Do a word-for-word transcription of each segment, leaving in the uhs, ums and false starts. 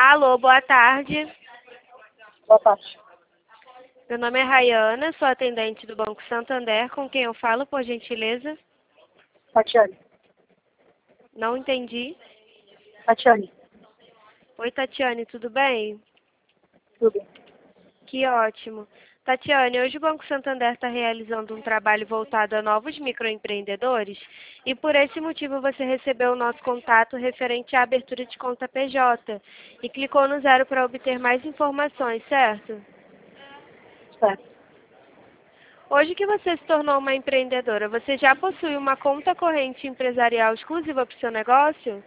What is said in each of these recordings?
Alô, boa tarde. Boa tarde. Meu nome é Rayana, sou atendente do Banco Santander. Com quem eu falo, por gentileza? Tatiane. Não entendi. Tatiane. Oi, Tatiane, tudo bem? Tudo bem. Que ótimo. Tatiane, hoje o Banco Santander está realizando um trabalho voltado a novos microempreendedores e por esse motivo você recebeu o nosso contato referente à abertura de conta P J e clicou no zero para obter mais informações, certo? Certo. Hoje que você se tornou uma empreendedora, você já possui uma conta corrente empresarial exclusiva para o seu negócio?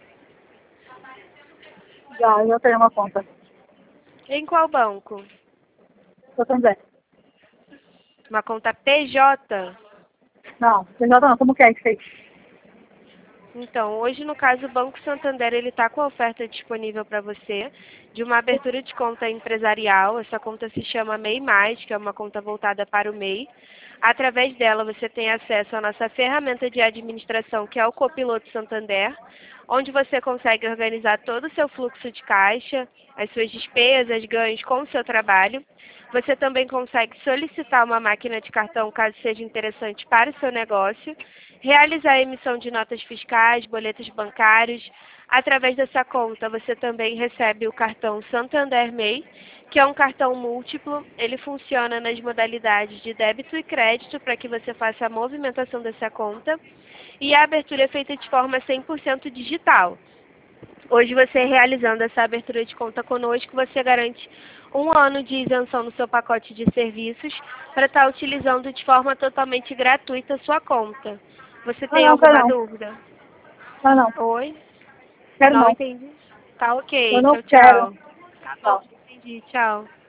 Já, eu tenho uma conta. Em qual banco? Santander. Uma conta P J? Não, P J não, como que é isso aí? Então, hoje no caso o Banco Santander ele está com a oferta disponível para você de uma abertura de conta empresarial. Essa conta se chama M E I Mais, que é uma conta voltada para o M E I. Através dela você tem acesso à nossa ferramenta de administração, que é o Copiloto Santander, onde você consegue organizar todo o seu fluxo de caixa, as suas despesas, ganhos com o seu trabalho. Você também consegue solicitar uma máquina de cartão caso seja interessante para o seu negócio, realizar a emissão de notas fiscais, boletos bancários. Através dessa conta, você também recebe o cartão Santander M E I, que é um cartão múltiplo. Ele funciona nas modalidades de débito e crédito para que você faça a movimentação dessa conta. E a abertura é feita de forma cem por cento digital. Hoje você realizando essa abertura de conta conosco, você garante um ano de isenção no seu pacote de serviços para estar utilizando de forma totalmente gratuita a sua conta. Você Não, tem não, quero alguma não. dúvida? Não, não. Oi? Quero Não não. entendi. Tá Eu ok. não Tchau, quero. tchau. Tá bom, Tchau. entendi. Tchau.